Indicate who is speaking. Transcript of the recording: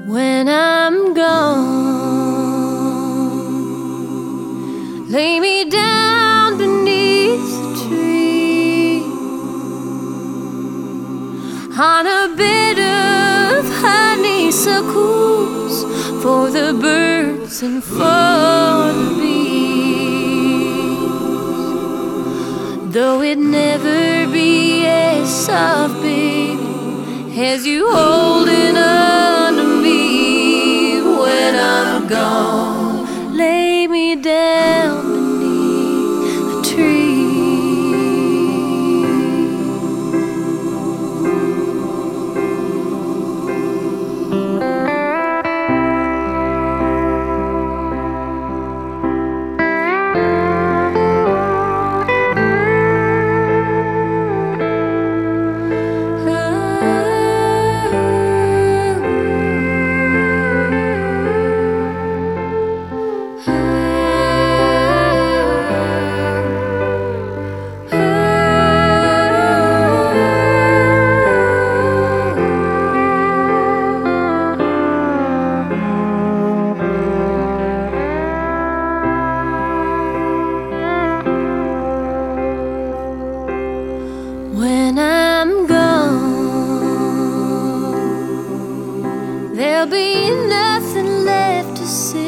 Speaker 1: When I'm gone, lay me down beneath the tree on a bed of honeysuckles for the birds and for the bees. Though it never be as soft, baby, as you holding on to me. When I'm gone, lay me down beneath a tree. When I'm gone, there'll be nothing left to say.